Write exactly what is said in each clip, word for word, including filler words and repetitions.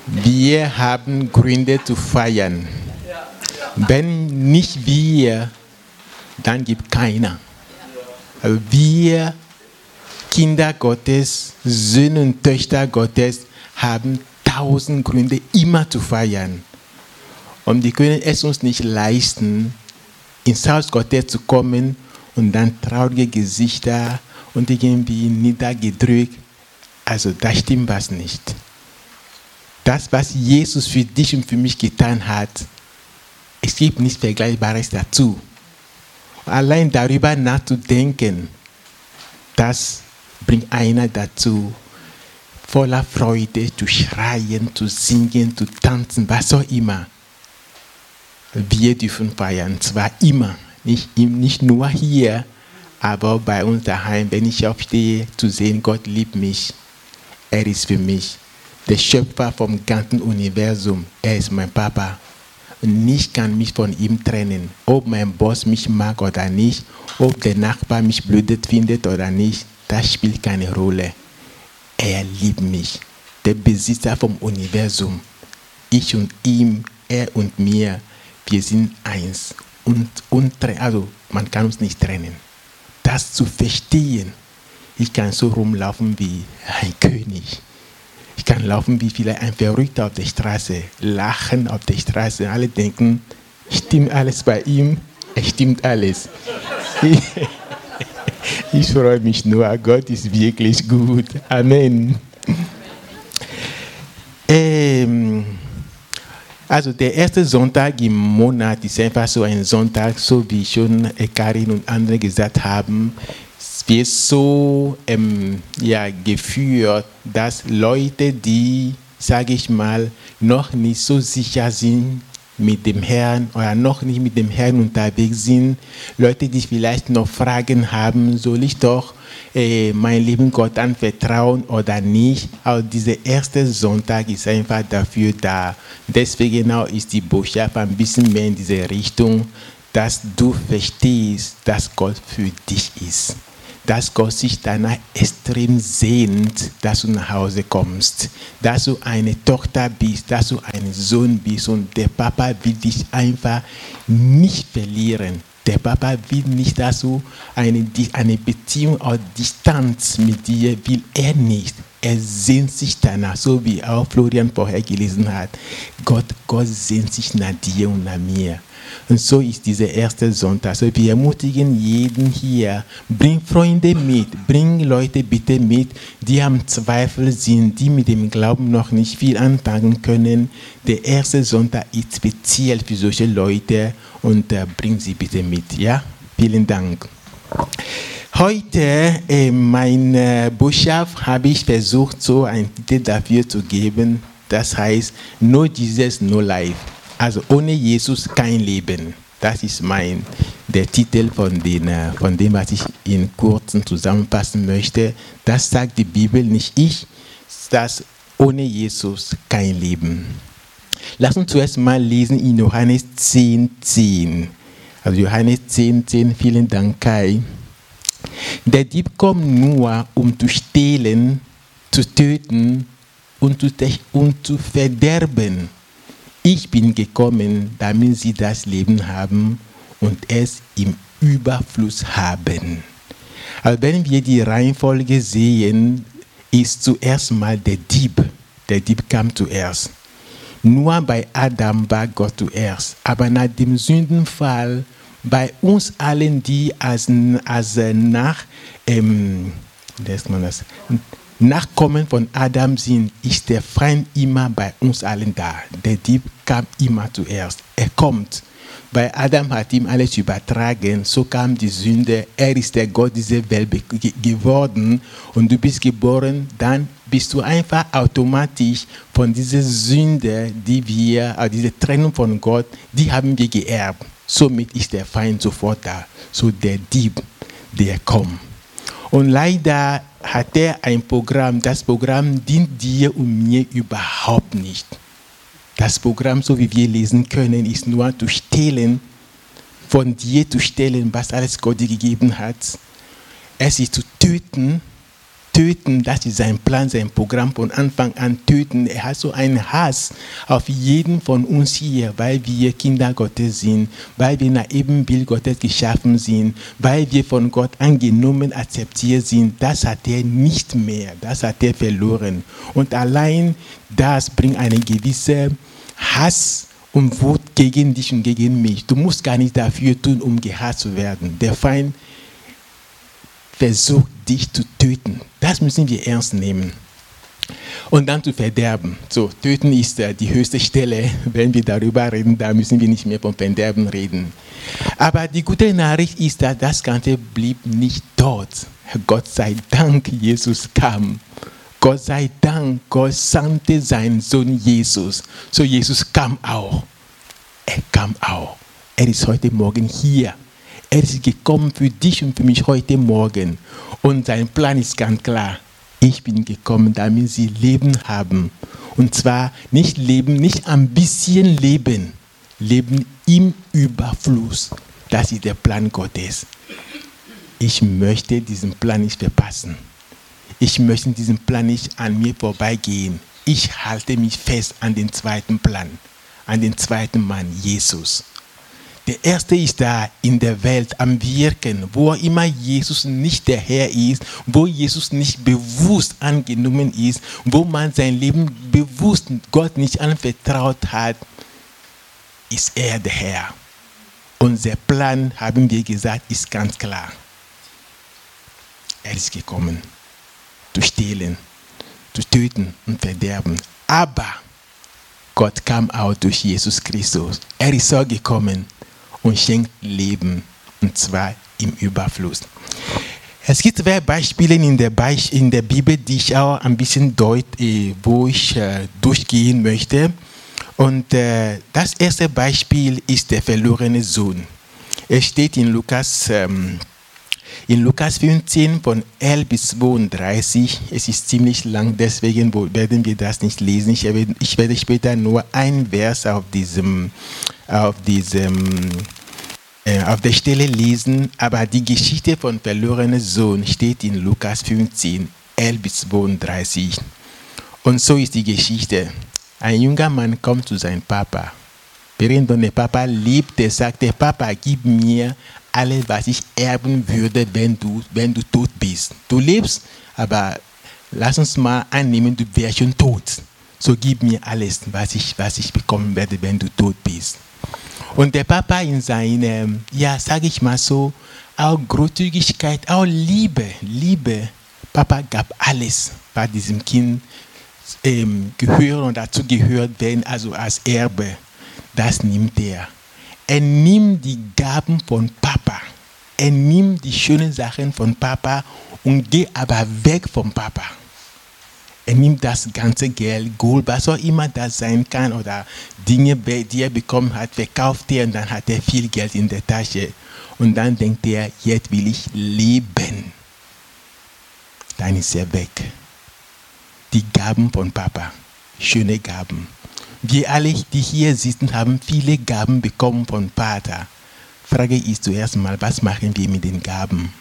Wir haben Gründe zu feiern. Wenn nicht wir, dann gibt es keiner. Aber wir, Kinder Gottes, Söhne und Töchter Gottes, haben tausend Gründe immer zu feiern. Und wir können es uns nicht leisten, ins Haus Gottes zu kommen und dann traurige Gesichter und irgendwie niedergedrückt. Also da stimmt was nicht. Das, was Jesus für dich und für mich getan hat, es gibt nichts Vergleichbares dazu. Allein darüber nachzudenken, das bringt einer dazu, voller Freude zu schreien, zu singen, zu tanzen, was auch immer. Wir dürfen feiern, zwar immer, nicht, nicht nur hier, aber bei uns daheim, wenn ich aufstehe, zu sehen, Gott liebt mich, er ist für mich der Schöpfer vom ganzen Universum, er ist mein Papa. Und nichts kann mich von ihm trennen, ob mein Boss mich mag oder nicht, ob der Nachbar mich blöd findet oder nicht, das spielt keine Rolle. Er liebt mich, der Besitzer vom Universum. Ich und ihm, er und mir, wir sind eins. Und, und also man kann uns nicht trennen. Das zu verstehen, ich kann so rumlaufen wie ein König. Ich kann laufen wie vielleicht ein Verrückter auf der Straße, lachen auf der Straße. Alle denken, stimmt alles bei ihm? Es stimmt alles. Ich freue mich nur, Gott ist wirklich gut. Amen. Ähm, also der erste Sonntag im Monat ist einfach so ein Sonntag, so wie schon Karin und andere gesagt haben. Es wird so ähm, ja, geführt, dass Leute, die, sage ich mal, noch nicht so sicher sind mit dem Herrn oder noch nicht mit dem Herrn unterwegs sind, Leute, die vielleicht noch Fragen haben, soll ich doch äh, mein lieben Gott anvertrauen oder nicht? Aber dieser erste Sonntag ist einfach dafür da. Deswegen genau ist die Botschaft ein bisschen mehr in diese Richtung, dass du verstehst, dass Gott für dich ist. Dass Gott sich danach extrem sehnt, dass du nach Hause kommst, dass du eine Tochter bist, dass du ein Sohn bist und der Papa will dich einfach nicht verlieren. Der Papa will nicht, dass du eine, eine Beziehung aus Distanz mit dir will er nicht. Er sehnt sich danach, so wie auch Florian vorher gelesen hat. Gott, Gott sehnt sich nach dir und nach mir. Und so ist dieser erste Sonntag. Also wir ermutigen jeden hier, bring Freunde mit, bring Leute bitte mit, die am Zweifel sind, die mit dem Glauben noch nicht viel anfangen können. Der erste Sonntag ist speziell für solche Leute und äh, bring sie bitte mit. Ja? Vielen Dank. Heute, äh, meine Botschaft, habe ich versucht, so einen Titel dafür zu geben. Das heißt, No Jesus, No Life. Also ohne Jesus kein Leben. Das ist mein, der Titel von, den, von dem, was ich in kurzen zusammenfassen möchte. Das sagt die Bibel, nicht ich, dass ohne Jesus kein Leben. Lass uns zuerst mal lesen in Johannes zehn, zehn. Also Johannes zehn, zehn, vielen Dank, Kai. Der Dieb kommt nur, um zu stehlen, zu töten und zu, und zu verderben. Ich bin gekommen, damit sie das Leben haben und es im Überfluss haben. Also wenn wir die Reihenfolge sehen, ist zuerst mal der Dieb. Der Dieb kam zuerst. Nur bei Adam war Gott zuerst. Aber nach dem Sündenfall, bei uns allen, die als, als nach, ähm, lässt man das, Nachkommen von Adam sind, ist der Feind immer bei uns allen da. Der Dieb kam immer zuerst. Er kommt. Bei Adam hat ihm alles übertragen, so kam die Sünde. Er ist der Gott dieser Welt geworden und du bist geboren, dann bist du einfach automatisch von dieser Sünde, die wir, also diese Trennung von Gott, die haben wir geerbt. Somit ist der Feind sofort da. So der Dieb, der kommt. Und leider hat er ein Programm, das Programm dient dir und mir überhaupt nicht. Das Programm, so wie wir lesen können, ist nur zu stehlen, von dir zu stehlen, was alles Gott dir gegeben hat. Es ist zu töten töten, das ist sein Plan, sein Programm von Anfang an töten. Er hat so einen Hass auf jeden von uns hier, weil wir Kinder Gottes sind, weil wir nach Ebenbild Gottes geschaffen sind, weil wir von Gott angenommen, akzeptiert sind. Das hat er nicht mehr, das hat er verloren. Und allein das bringt einen gewissen Hass und Wut gegen dich und gegen mich. Du musst gar nicht dafür tun, um gehasst zu werden. Der Feind versucht, dich zu töten. Das müssen wir ernst nehmen. Und dann zu verderben. So, töten ist äh, die höchste Stelle. Wenn wir darüber reden, da müssen wir nicht mehr vom Verderben reden. Aber die gute Nachricht ist, dass das Ganze blieb nicht dort. Gott sei Dank, Jesus kam. Gott sei Dank, Gott sandte seinen Sohn Jesus. So, Jesus kam auch. Er kam auch. Er ist heute Morgen hier. Er ist gekommen für dich und für mich heute Morgen. Und sein Plan ist ganz klar. Ich bin gekommen, damit sie Leben haben. Und zwar nicht Leben, nicht ein bisschen Leben. Leben im Überfluss. Das ist der Plan Gottes. Ich möchte diesen Plan nicht verpassen. Ich möchte diesen Plan nicht an mir vorbeigehen. Ich halte mich fest an den zweiten Plan, an den zweiten Mann, Jesus. Der erste ist da in der Welt am Wirken, wo immer Jesus nicht der Herr ist, wo Jesus nicht bewusst angenommen ist, wo man sein Leben bewusst Gott nicht anvertraut hat, ist er der Herr. Unser Plan, haben wir gesagt, ist ganz klar. Er ist gekommen, zu stehlen, zu töten und verderben. Aber Gott kam auch durch Jesus Christus. Er ist so gekommen und schenkt Leben, und zwar im Überfluss. Es gibt zwei Beispiele in der, Be- in der Bibel, die ich auch ein bisschen deut, äh, wo ich äh, durchgehen möchte. Und äh, das erste Beispiel ist der verlorene Sohn. Es steht in Lukas, ähm, in Lukas fünfzehn von elf bis zweiunddreißig. Es ist ziemlich lang, deswegen werden wir das nicht lesen. Ich werde, ich werde später nur ein Vers auf diesem auf diesem äh, auf der Stelle lesen, aber die Geschichte von verlorenen Sohn steht in Lukas fünfzehn, elf bis zweiunddreißig. Und so ist die Geschichte. Ein junger Mann kommt zu seinem Papa. Während der Papa lebt, der sagt, der Papa, gib mir alles, was ich erben würde, wenn du, wenn du tot bist. Du lebst, aber lass uns mal annehmen, du wärst schon tot. So gib mir alles, was ich, was ich bekommen werde, wenn du tot bist. Und der Papa in seinem, ja, sage ich mal so, auch Großzügigkeit, auch Liebe, Liebe. Papa gab alles, was diesem Kind ähm, gehört und dazu gehört werden, also als Erbe. Das nimmt er. Er nimmt die Gaben von Papa. Er nimmt die schönen Sachen von Papa und geht aber weg vom Papa. Er nimmt das ganze Geld, Gold, was auch immer das sein kann, oder Dinge, die er bekommen hat, verkauft er und dann hat er viel Geld in der Tasche. Und dann denkt er, jetzt will ich leben. Dann ist er weg. Die Gaben von Papa, schöne Gaben. Wir alle, die hier sitzen, haben viele Gaben bekommen von Vater. Frage ist zuerst mal, was machen wir mit den Gaben?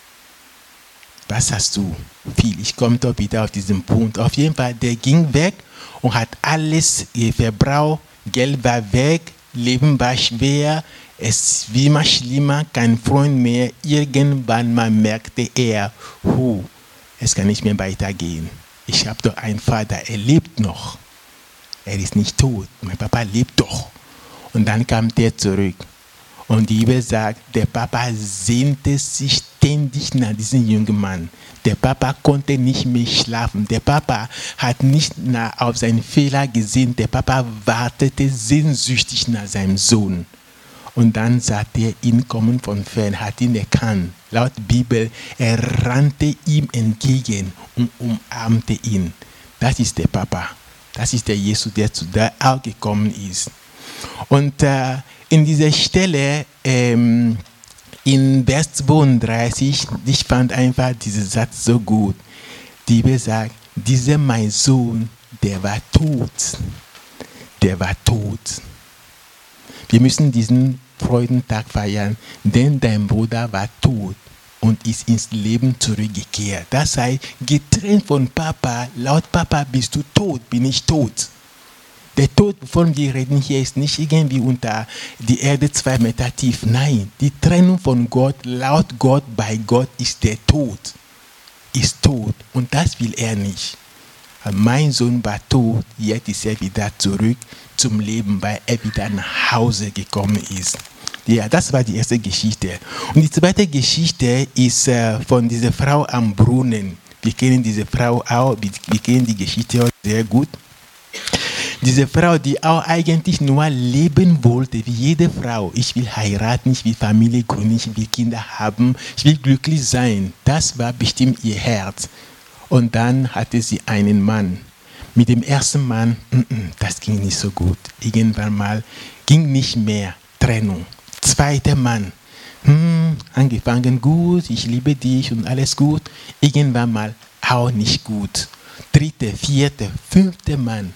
Was hast du? Viel. Ich komme doch wieder auf diesen Punkt. Auf jeden Fall, der ging weg und hat alles verbraucht. Geld war weg, Leben war schwer, es war immer schlimmer, kein Freund mehr. Irgendwann mal merkte er, huh, es kann nicht mehr weitergehen. Ich habe doch einen Vater, er lebt noch. Er ist nicht tot. Mein Papa lebt doch. Und dann kam der zurück. Und die Bibel sagt, der Papa sehnte sich ständig nach diesem jungen Mann. Der Papa konnte nicht mehr schlafen. Der Papa hat nicht nach, auf seinen Fehler gesehen. Der Papa wartete sehnsüchtig nach seinem Sohn. Und dann sah er ihn kommen von fern, hat ihn erkannt. Laut Bibel, er rannte ihm entgegen und umarmte ihn. Das ist der Papa. Das ist der Jesus, der zu der auch gekommen ist. Und äh, in dieser Stelle, ähm, in Vers zweiunddreißig, ich fand einfach diesen Satz so gut. Die Bibel sagt, dieser mein Sohn, der war tot. Der war tot. Wir müssen diesen Freudentag feiern, denn dein Bruder war tot. und ist ins Leben zurückgekehrt. Das heißt, getrennt von Papa, laut Papa bist du tot, bin ich tot. Der Tod, wovon wir reden hier, ist nicht irgendwie unter die Erde zwei Meter tief. Nein, die Trennung von Gott, laut Gott, bei Gott ist der Tod. Ist tot. Und das will er nicht. Mein Sohn war tot, jetzt ist er wieder zurück zum Leben, weil er wieder nach Hause gekommen ist. Ja, das war die erste Geschichte. Und die zweite Geschichte ist äh, von dieser Frau am Brunnen. Wir kennen diese Frau auch, wir, wir kennen die Geschichte auch sehr gut. Diese Frau, die auch eigentlich nur leben wollte, wie jede Frau. Ich will heiraten, ich will Familie gründen, ich will Kinder haben, ich will glücklich sein. Das war bestimmt ihr Herz. Und dann hatte sie einen Mann. Mit dem ersten Mann, das ging nicht so gut. Irgendwann mal ging nicht mehr. Trennung. Zweiter Mann. Hm, angefangen gut, ich liebe dich und alles gut. Irgendwann mal auch nicht gut. Dritter, vierter, fünfter Mann.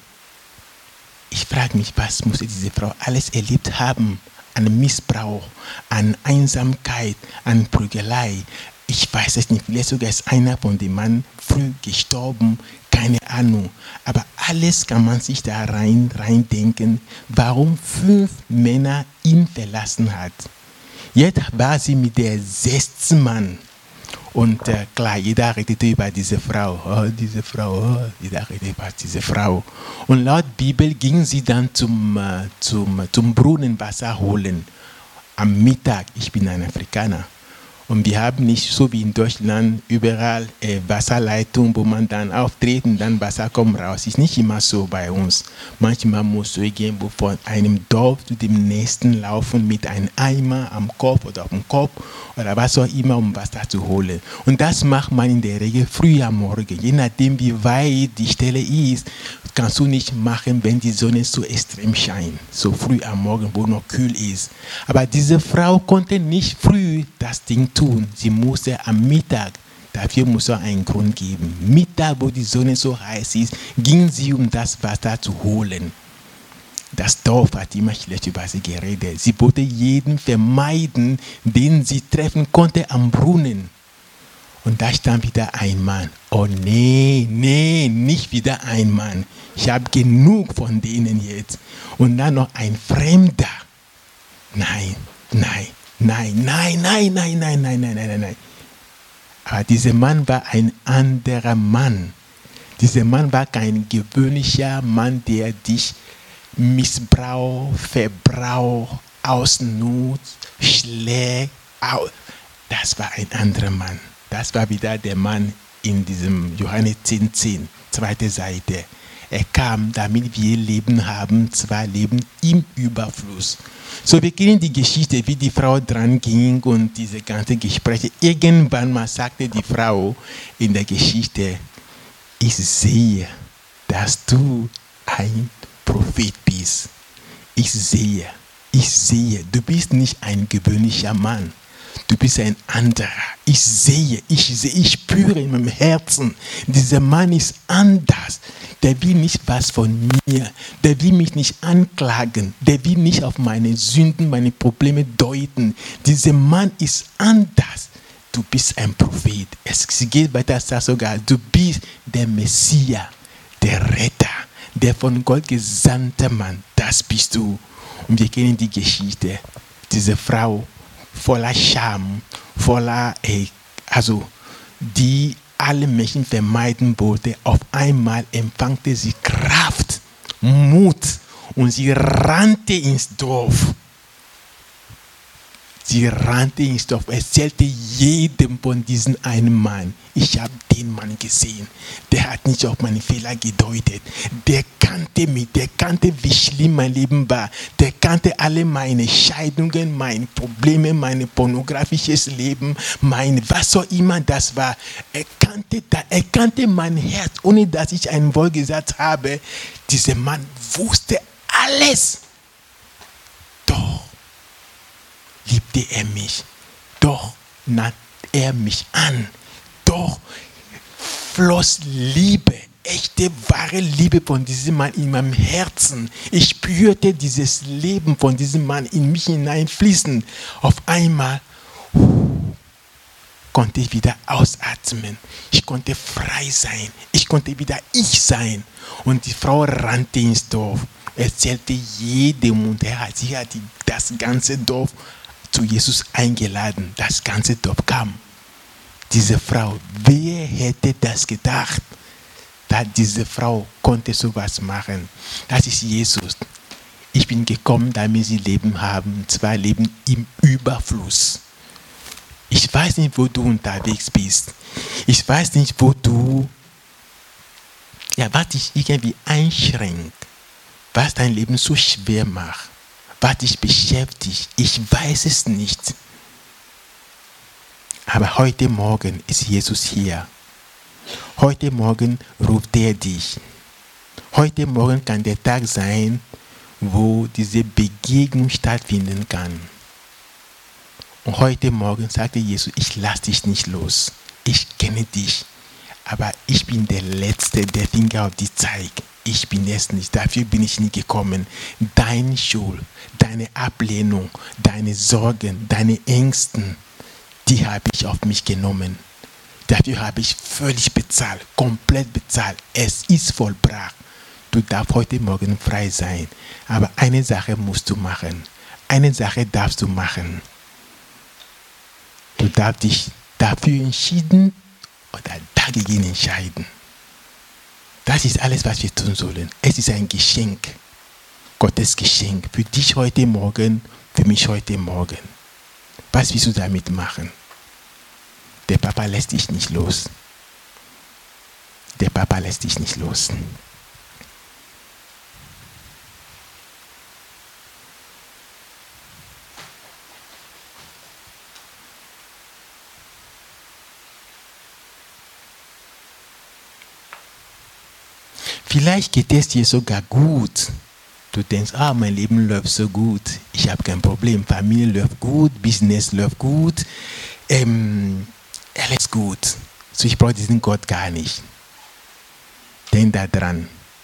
Ich frage mich, was musste diese Frau alles erlebt haben? An Missbrauch, an Einsamkeit, an Prügelei. Ich weiß es nicht, vielleicht sogar ist einer von dem Mann früh gestorben, keine Ahnung. Aber alles kann man sich da rein, rein denken, warum fünf Männer ihn verlassen hat. Jetzt war sie mit der sechsten Mann. Und äh, klar, jeder redete über diese Frau, oh, diese Frau, oh, jeder redete über diese Frau. Und laut Bibel ging sie dann zum, äh, zum, zum Brunnenwasser holen. Am Mittag, ich bin ein Afrikaner. Und wir haben nicht so wie in Deutschland überall äh, Wasserleitungen, wo man dann auftritt und dann Wasser kommt raus. Ist nicht immer so bei uns. Manchmal musst du irgendwo von einem Dorf zu dem nächsten laufen mit einem Eimer am Kopf oder auf dem Kopf oder was auch immer, um Wasser zu holen. Und das macht man in der Regel früh am Morgen. Je nachdem, wie weit die Stelle ist, kannst du nicht machen, wenn die Sonne so extrem scheint. So früh am Morgen, wo noch kühl ist. Aber diese Frau konnte nicht früh das Ding tun. Sie musste am Mittag, dafür muss er einen Grund geben. Mittag, wo die Sonne so heiß ist, ging sie, um das Wasser zu holen. Das Dorf hat immer schlecht über sie geredet. Sie wollte jeden vermeiden, den sie treffen konnte am Brunnen. Und da stand wieder ein Mann. Oh nee, nee, nicht wieder ein Mann. Ich habe genug von denen jetzt. Und dann noch ein Fremder. Nein, nein, nein, nein, nein, nein, nein, nein, nein, nein, nein. Aber dieser Mann war ein anderer Mann. Dieser Mann war kein gewöhnlicher Mann, der dich missbraucht, verbraucht, ausnutzt, schlägt. Das war ein anderer Mann. Das war wieder der Mann in diesem Johannes zehn, zehn, zweite Seite. Er kam, damit wir Leben haben, zwar Leben im Überfluss. So, wir kennen die Geschichte, wie die Frau dran ging und diese ganzen Gespräche. Irgendwann mal sagte die Frau in der Geschichte, ich sehe, dass du ein Prophet bist. Ich sehe, ich sehe, du bist nicht ein gewöhnlicher Mann. Du bist ein anderer. Ich sehe, ich sehe, ich spüre in meinem Herzen, dieser Mann ist anders. Der will nicht was von mir. Der will mich nicht anklagen. Der will nicht auf meine Sünden, meine Probleme deuten. Dieser Mann ist anders. Du bist ein Prophet. Es geht weiter, sagt sogar, du bist der Messias, der Retter, der von Gott gesandte Mann. Das bist du. Und wir kennen die Geschichte. Diese Frau, voller Scham, voller, äh, also die alle Menschen vermeiden wollte, auf einmal empfangte sie Kraft, Mut und sie rannte ins Dorf. Sie rannte ins Dorf, erzählte jedem von diesem einen Mann. Ich habe den Mann gesehen, der hat nicht auf meine Fehler gedeutet. Der kannte mich, der kannte, wie schlimm mein Leben war. Der kannte alle meine Scheidungen, meine Probleme, mein pornografisches Leben, mein was auch immer das war. Er kannte, er kannte mein Herz, ohne dass ich ein Wort gesagt habe. Dieser Mann wusste alles. Doch liebte er mich, doch nahm er mich an, doch floss Liebe, echte, wahre Liebe von diesem Mann in meinem Herzen. Ich spürte dieses Leben von diesem Mann in mich hineinfließen. Auf einmal konnte ich wieder ausatmen. Ich konnte frei sein. Ich konnte wieder ich sein. Und die Frau rannte ins Dorf, erzählte jedem und er hat, sie hat die, das ganze Dorf zu Jesus eingeladen. Das ganze Dorf kam. Diese Frau, wer hätte das gedacht, dass diese Frau konnte sowas machen? Das ist Jesus. Ich bin gekommen, damit sie Leben haben, und zwar Leben im Überfluss. Ich weiß nicht, wo du unterwegs bist. Ich weiß nicht, wo du, ja, was dich irgendwie einschränkt, was dein Leben so schwer macht, was dich beschäftigt. Ich weiß es nicht. Aber heute Morgen ist Jesus hier. Heute Morgen ruft er dich. Heute Morgen kann der Tag sein, wo diese Begegnung stattfinden kann. Und heute Morgen sagte Jesus, ich lasse dich nicht los. Ich kenne dich. Aber ich bin der Letzte, der Finger auf dich zeigt. Ich bin es nicht. Dafür bin ich nicht gekommen. Deine Schuld, deine Ablehnung, deine Sorgen, deine Ängsten, die habe ich auf mich genommen. Dafür habe ich völlig bezahlt, komplett bezahlt. Es ist vollbracht. Du darfst heute Morgen frei sein. Aber eine Sache musst du machen. Eine Sache darfst du machen. Du darfst dich dafür entschieden oder dagegen entscheiden. Das ist alles, was wir tun sollen. Es ist ein Geschenk. Gottes Geschenk. Für dich heute Morgen, für mich heute Morgen. Was willst du damit machen? Der Papa lässt dich nicht los. Der Papa lässt dich nicht los. Vielleicht geht es dir sogar gut. Du denkst, ah, mein Leben läuft so gut. Ich habe kein Problem. Familie läuft gut, Business läuft gut. Ähm, alles gut. So, ich brauche diesen Gott gar nicht. Denk da dran.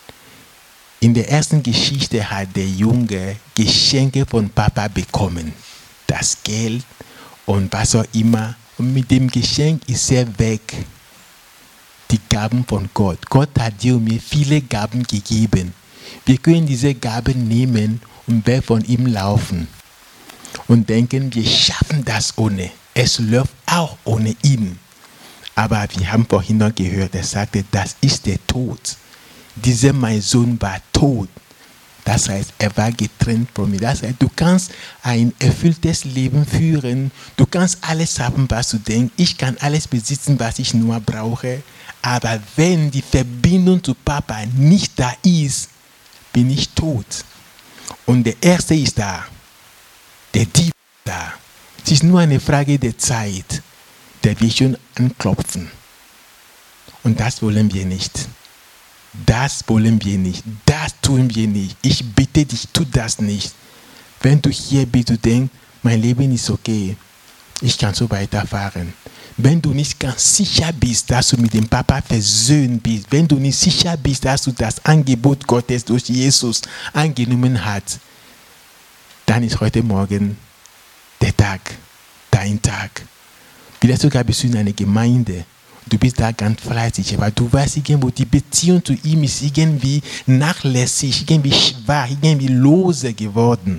In der ersten Geschichte hat der Junge Geschenke von Papa bekommen. Das Geld und was auch immer. Und mit dem Geschenk ist er weg. Die Gaben von Gott. Gott hat dir und mir viele Gaben gegeben. Wir können diese Gaben nehmen und weg von ihm laufen. Und denken, wir schaffen das ohne. Es läuft auch ohne ihn. Aber wir haben vorhin noch gehört, er sagte, das ist der Tod. Dieser mein Sohn war tot. Das heißt, er war getrennt von mir. Das heißt, du kannst ein erfülltes Leben führen. Du kannst alles haben, was du denkst. Ich kann alles besitzen, was ich nur brauche. Aber wenn die Verbindung zu Papa nicht da ist, bin ich tot. Und der Erste ist da. Der Dieb ist da. Es ist nur eine Frage der Zeit, der wir schon anklopfen. Und das wollen wir nicht. Das wollen wir nicht. Das tun wir nicht. Ich bitte dich, tu das nicht. Wenn du hier bist, du denkst, mein Leben ist okay. Ich kann so weiterfahren. Wenn du nicht ganz sicher bist, dass du mit dem Papa versöhnt bist, wenn du nicht sicher bist, dass du das Angebot Gottes durch Jesus angenommen hast, dann ist heute Morgen der Tag, dein Tag. Vielleicht sogar bist du in einer Gemeinde. Du bist da ganz fleißig, aber du weißt irgendwo, die Beziehung zu ihm ist irgendwie nachlässig, irgendwie schwach, irgendwie lose geworden.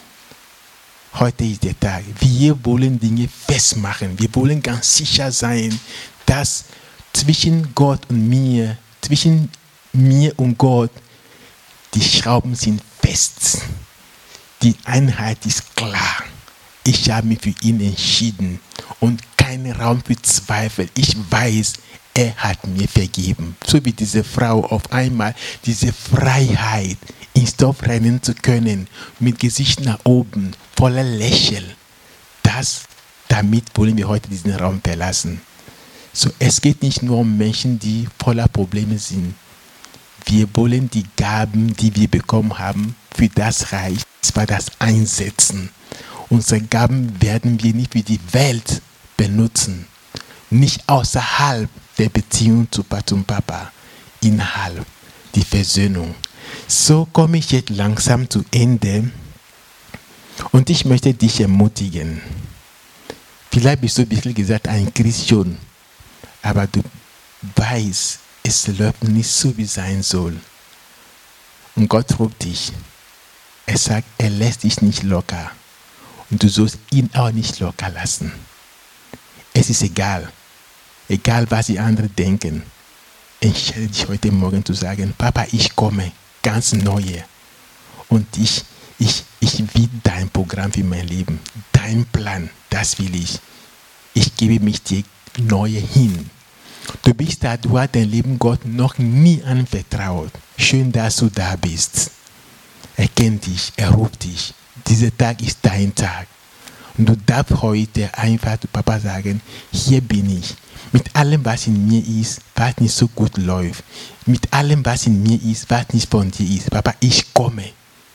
Heute ist der Tag. Wir wollen Dinge festmachen. Wir wollen ganz sicher sein, dass zwischen Gott und mir, zwischen mir und Gott, die Schrauben sind fest. Die Einheit ist klar. Ich habe mich für ihn entschieden und keinen Raum für Zweifel. Ich weiß, er hat mir vergeben. So wie diese Frau auf einmal diese Freiheit, ins Dorf rennen zu können, mit Gesicht nach oben, voller Lächeln. Das, damit wollen wir heute diesen Raum verlassen. So, es geht nicht nur um Menschen, die voller Probleme sind. Wir wollen die Gaben, die wir bekommen haben, für das Reich, zwar das einsetzen. Unsere Gaben werden wir nicht für die Welt benutzen. Nicht außerhalb der Beziehung zu Papa, innerhalb die Versöhnung. So komme ich jetzt langsam zu Ende und ich möchte dich ermutigen. Vielleicht bist du wirklich gesagt ein Christian, aber du weißt, es läuft nicht so, wie es sein soll. Und Gott ruft dich. Er sagt, er lässt dich nicht locker. Und du sollst ihn auch nicht locker lassen. Es ist egal. Egal, was die anderen denken. Entscheide dich heute Morgen zu sagen, Papa, ich komme, ganz neu. Und ich, ich, ich will dein Programm für mein Leben. Dein Plan, das will ich. Ich gebe mich dir neu hin. Du bist da, du hast dein Leben Gott noch nie anvertraut. Schön, dass du da bist. Er kennt dich, er ruft dich. Dieser Tag ist dein Tag. Und du darfst heute einfach zu Papa sagen, hier bin ich. Mit allem, was in mir ist, was nicht so gut läuft. Mit allem, was in mir ist, was nicht von dir ist. Papa, ich komme.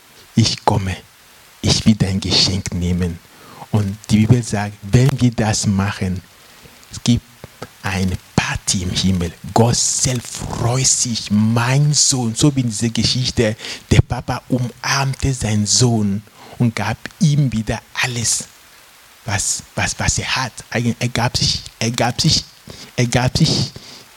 Ich komme. Ich will dein Geschenk nehmen. Und die Bibel sagt, wenn wir das machen, es gibt eine Party im Himmel. Gott selbst freut sich, mein Sohn. So wie in dieser Geschichte, der Papa umarmte seinen Sohn und gab ihm wieder alles, was, was, was er hat. Er gab sich, er gab sich, er gab sich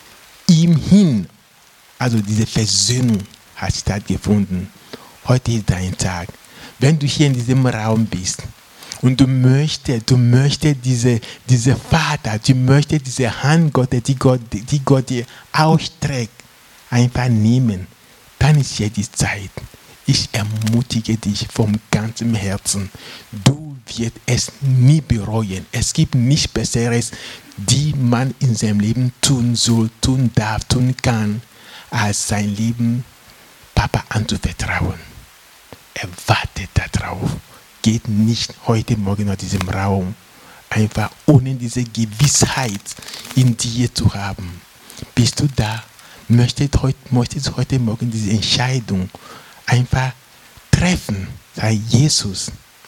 ihm hin. Also diese Versöhnung hat stattgefunden. Heute ist dein Tag. Wenn du hier in diesem Raum bist und du möchtest, du möchtest diese, diese Vater, du möchtest diese Hand Gottes, die Gott, die Gott dir ausstreckt, einfach nehmen, dann ist hier die Zeit. Ich ermutige dich vom ganzen Herzen. Du wirst es nie bereuen. Es gibt nichts Besseres, die man in seinem Leben tun soll, tun darf, tun kann, als sein Leben Papa anzuvertrauen. Er wartet darauf. Geht nicht heute Morgen aus diesem Raum, einfach ohne diese Gewissheit in dir zu haben. Bist du da? Möchtest heute, möchtest heute Morgen diese Entscheidung einfach treffen? Sei Jesus,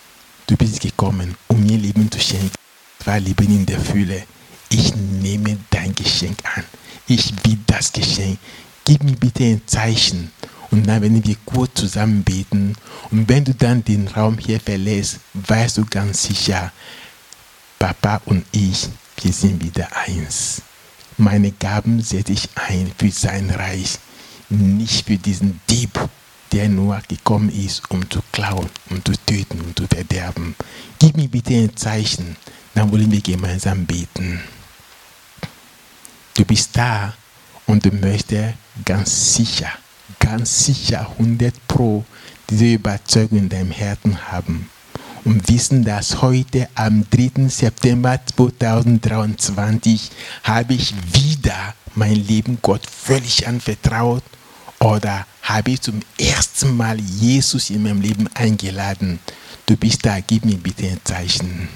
du bist gekommen, um mir Leben zu schenken. War Leben in der Fülle. Ich nehme dein Geschenk an. Ich will das Geschenk. Gib mir bitte ein Zeichen. Und dann werden wir kurz zusammen beten. Und wenn du dann den Raum hier verlässt, weißt du ganz sicher, Papa und ich, wir sind wieder eins. Meine Gaben setze ich ein für sein Reich, nicht für diesen Dieb, der nur gekommen ist, um zu klauen, um zu töten, um zu verderben. Gib mir bitte ein Zeichen, dann wollen wir gemeinsam beten. Du bist da und du möchtest ganz sicher, ganz sicher hundert Pro diese Überzeugung in deinem Herzen haben und wissen, dass heute am dritten September zweitausenddreiundzwanzig habe ich wieder mein Leben Gott völlig anvertraut oder habe ich zum ersten Mal Jesus in meinem Leben eingeladen. Du bist da, gib mir bitte ein Zeichen.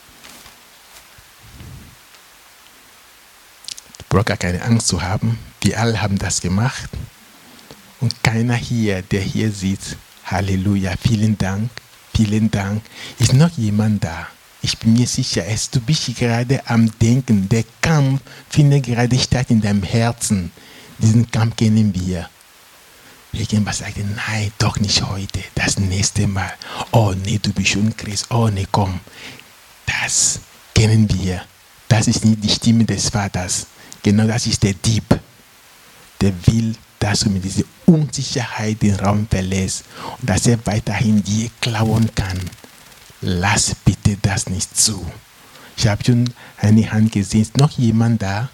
Du brauchst gar keine Angst zu haben. Wir alle haben das gemacht. Und keiner hier, der hier sitzt, Halleluja, vielen Dank, vielen Dank. Ist noch jemand da? Ich bin mir sicher, es, du bist gerade am Denken. Der Kampf findet gerade statt in deinem Herzen. Diesen Kampf kennen wir. Irgendwas sagt, nein, doch nicht heute, das nächste Mal. Oh nee, du bist schon Christ. Oh nee, komm. Das kennen wir. Das ist nicht die Stimme des Vaters. Genau das ist der Dieb. Der will, dass du mit dieser Unsicherheit den Raum verlässt und dass er weiterhin dir klauen kann. Lass bitte das nicht zu. Ich habe schon eine Hand gesehen. Ist noch jemand da?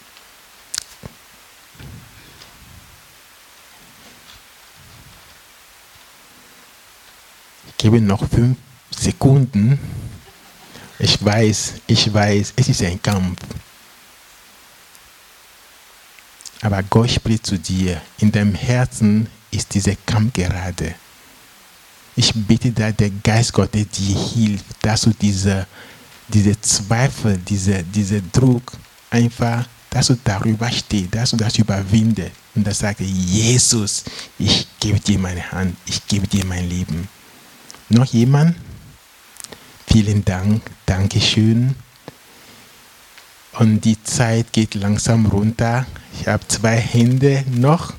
Ich gebe noch fünf Sekunden. Ich weiß, ich weiß, es ist ein Kampf. Aber Gott spricht zu dir. In deinem Herzen ist dieser Kampf gerade. Ich bitte, dass der Geist Gottes dir hilft, dass du diese, diese Zweifel, diese, diese Druck einfach, dass du darüber stehst, dass du das überwindest. Und dass du sagst, Jesus, ich gebe dir meine Hand, ich gebe dir mein Leben. Noch jemand? Vielen Dank, Dankeschön. Und die Zeit geht langsam runter. Ich habe zwei Hände noch.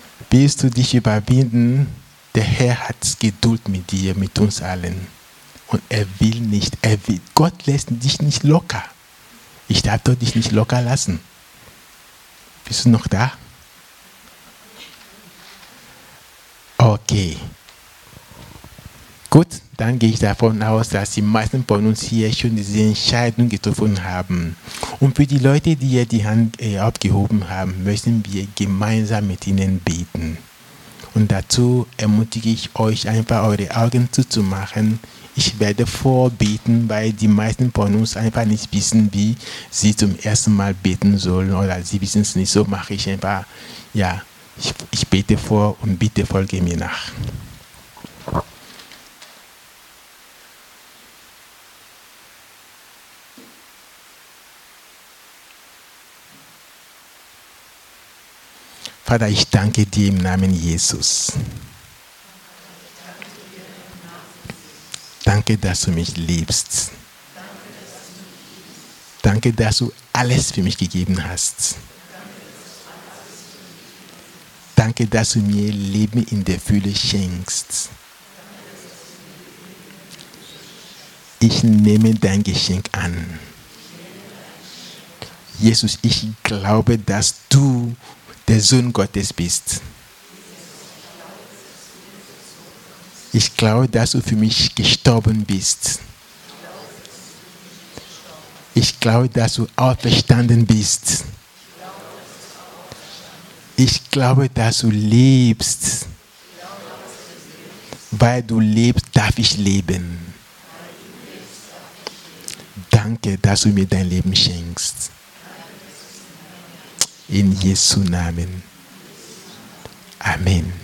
Willst du dich überwinden? Der Herr hat Geduld mit dir, mit uns allen. Und er will nicht, er will, Gott lässt dich nicht locker. Ich darf doch dich nicht locker lassen. Bist du noch da? Okay. Gut, dann gehe ich davon aus, dass die meisten von uns hier schon diese Entscheidung getroffen haben. Und für die Leute, die hier die Hand äh, abgehoben haben, möchten wir gemeinsam mit ihnen beten. Und dazu ermutige ich euch einfach, eure Augen zuzumachen. Ich werde vorbeten, weil die meisten von uns einfach nicht wissen, wie sie zum ersten Mal beten sollen oder sie wissen es nicht. So mache ich einfach, ja, ich, ich bete vor und bitte folge mir nach. Vater, ich danke dir im Namen Jesus. Danke, dass du mich liebst. Danke, dass du alles für mich gegeben hast. Danke, dass du mir Leben in der Fülle schenkst. Ich nehme dein Geschenk an. Jesus, ich glaube, dass du der Sohn Gottes bist. Ich glaube, dass du für mich gestorben bist. Ich glaube, dass du auferstanden bist. Ich glaube, dass du lebst. Weil du lebst, darf ich leben. Danke, dass du mir dein Leben schenkst. In Jesu Namen. Amen.